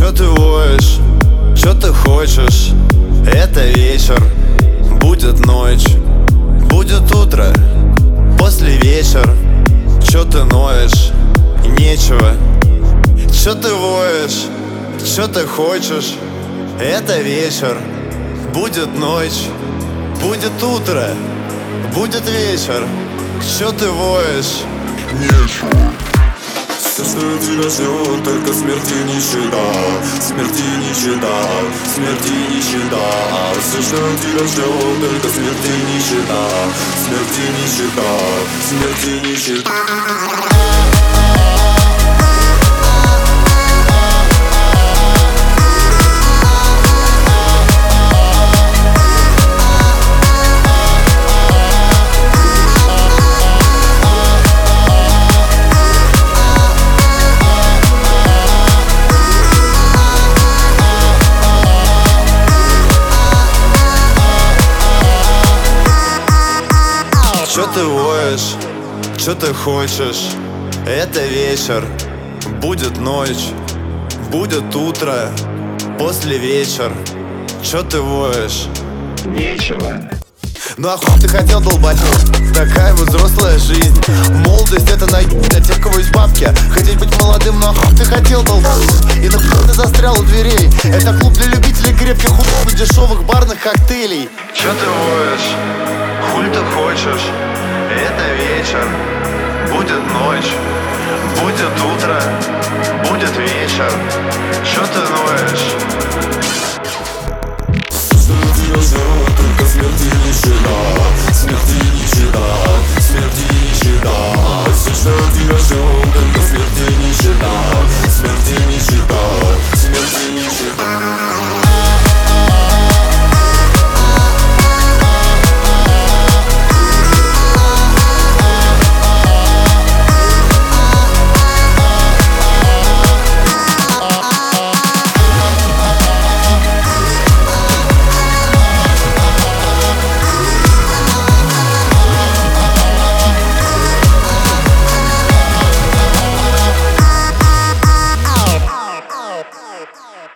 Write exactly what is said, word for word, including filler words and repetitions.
Чё ты воешь? Чё ты хочешь? Это вечер, будет ночь, будет утро, после вечер. Чё ты ноешь? Нечего. Чё ты воешь? Чё ты хочешь? Это вечер, будет ночь, будет утро, будет вечер. Чё ты воешь? Нечего. Все, что тебя ждет, только смерти и нищета. Смерти и нищета, смерти и нищета. Все, что тебя ждет, только смерти и нищета. Смерти и нищета, смерти и нищета. Чё ты воешь? Чё ты хочешь? Это вечер, будет ночь, будет утро, после вечер. Чё ты воешь? Нечего. Ну а хуй ты хотел, долбануть? Такая вот взрослая жизнь. Молодость это на для тех, кого есть бабки. Хотеть быть молодым, ну а хуй ты хотел, долбануть? И нахуй ты застрял у дверей. Это клуб для любителей крепких хуй и дешевых барных коктейлей. Чё ты воешь? Хуй ты хочешь? Это вечер, будет ночь, будет утро, будет вечер. Чё ты ноешь?